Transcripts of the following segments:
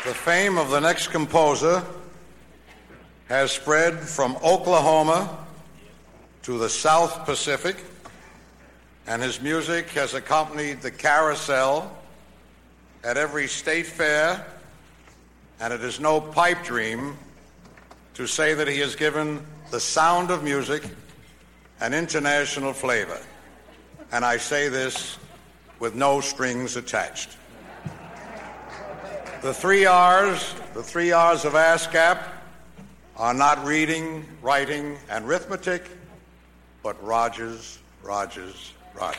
The fame of the next composer has spread from Oklahoma to the South Pacific, and his music has accompanied the carousel at every state fair, and it is no pipe dream to say that he has given the sound of music an international flavor. And I say this with no strings attached. The three R's of ASCAP are not reading, writing, and arithmetic, but Rogers, Rogers, Rogers.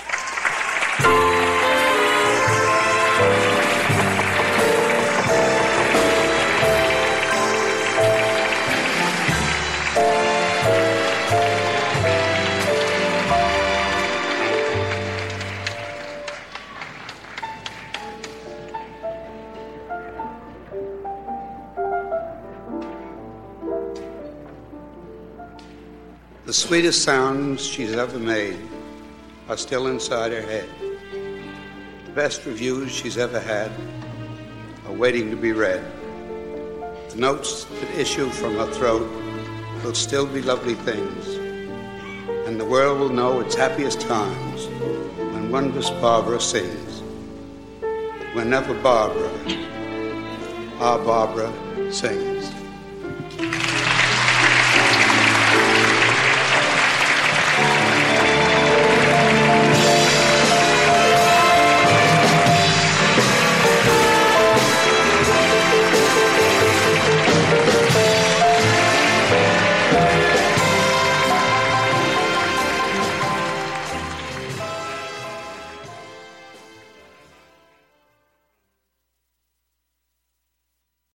The sweetest sounds she's ever made are still inside her head. The best reviews she's ever had are waiting to be read. The notes that issue from her throat will still be lovely things, and the world will know its happiest times when wondrous Barbara sings. But whenever Barbara, our Barbara, sings.